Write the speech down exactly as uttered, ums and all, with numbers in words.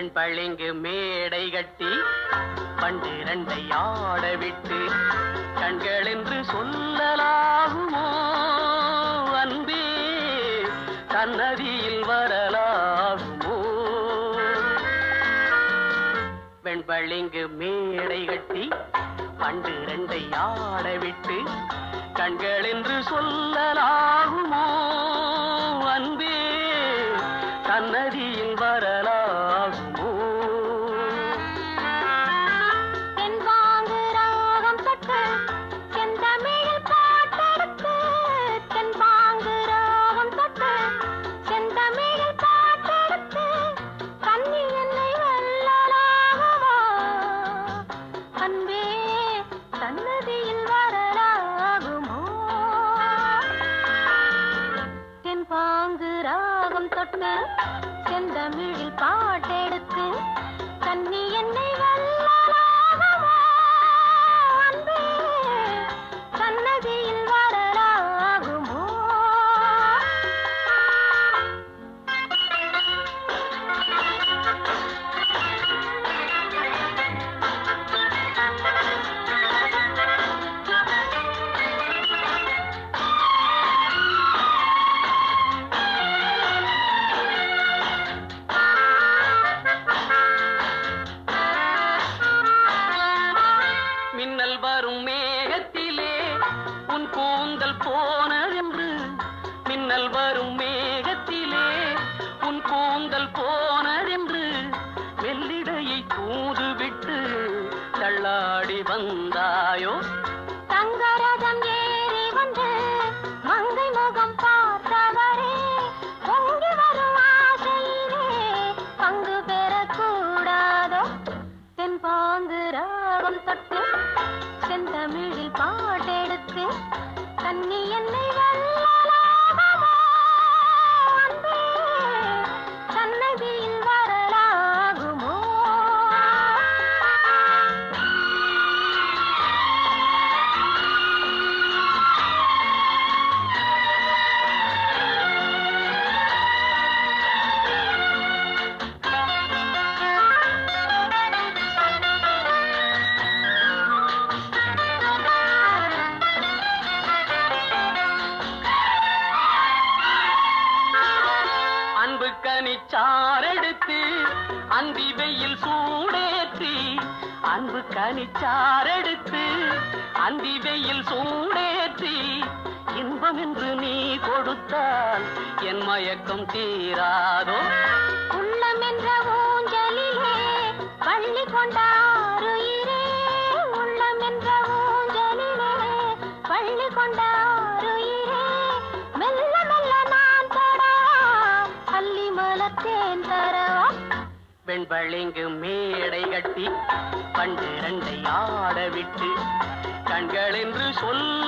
வெண்பளிங்கு மேடை கட்டி பண்டிரண்டை ஆட விட்டு கண்கள் என்று சொல்லலாகுமோ அன்பே சன்னதியில் வரலாகுமோ வெண்பளிங்கு மேடை கட்டி பண்டிரண்டை ஆட விட்டு கண்கள் என்று சொல்லலாகுமோ அன்பே சன்னதியில் வரலாகுமோ தென்பாங்கு ராகம் தொட்டு செந்தமிழில் பாட்டெடுத்து தென்பாங்கு ராகம் தொட்டு செந்தமிழில் பாட்டெடுத்து கண்ணி என்னை வெல்லலாகுமா அன்பே சன்னதியில் வரலாகுமோ தென்பாங்கு ராகம் தொட்டு செந்தமிழில் பாட்டெடுத்து கண்ணி என்னை வெல்லலாகுமா அன்பே சன்னதியில் வரலாகுமோ மின்னல் வரும் மேகத்திலே உன் கூந்தல் போனதென்று மின்னல் வரும் மேகத்திலே உன் கூந்தல் போனதென்று மெல்லிடையை தூதுவிட்டு தள்ளாடி வந்தாயோ தங்கரதம் ஏறி வந்து மங்கை முகம் பார்த்தவரே பொங்கி வரும் ஆசையிலே பங்கு பெறக்கூடாதோ தென்பாங்கு ராகம் தொட்டு செந்தமிழில் பாட்டெடுத்து கண்ணி என்னை வெல்லலாகுமா அன்பே சன்னதியில் வரலாகுமோ அன்பு கனிச்சாரெடுத்து அந்தி வெயில் சூடேற்றி அன்பு கனிச்சாரெடுத்து அந்தி வெயில் சூடேற்றி இன்பம் என்று நீ கொடுத்தால் என் மயக்கம் தீராதோ உள்ளம் என்ற ஊஞ்சலிலே பள்ளி கொண்டாருயிரே உள்ளம் என்ற ஊஞ்சலிலே பள்ளி கொண்டாருயிரே மெல்ல மெல்ல நான் தொடா அள்ளி மலத்தேன் தரவா வெண்பளிங்கு மேடை கட்டி பண்டிரண்டை ஆட விட்டு கண்கள் என்று சொல்ல